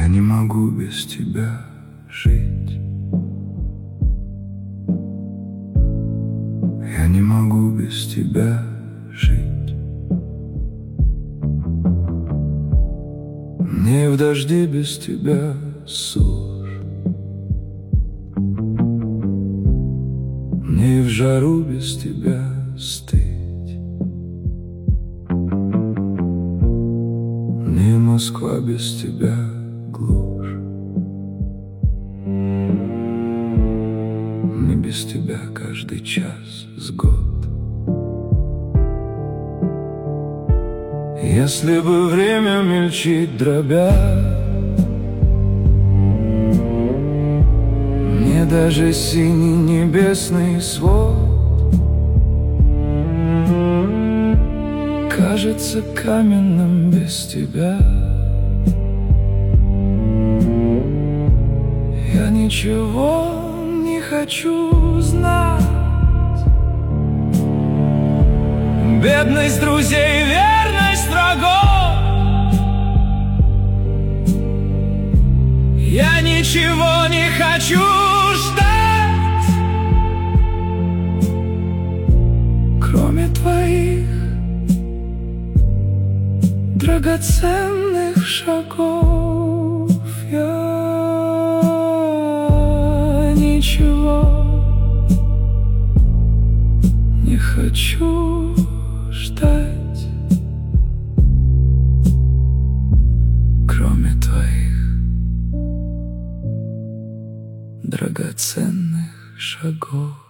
не могу без тебя жить. Я не могу без тебя жить. Мне в дожди без тебя сушь, мне в жару без тебя стыть, мне Москва без тебя глушь, мне без тебя каждый час с год. Если бы время мельчить дробя, мне даже синий небесный свод кажется каменным без тебя. Я ничего не хочу знать. Бедность друзей, верность врагов. Я ничего не хочу ждать, кроме твоих драгоценных шагов. Я ничего не хочу ждать, кроме твоих драгоценных шагов.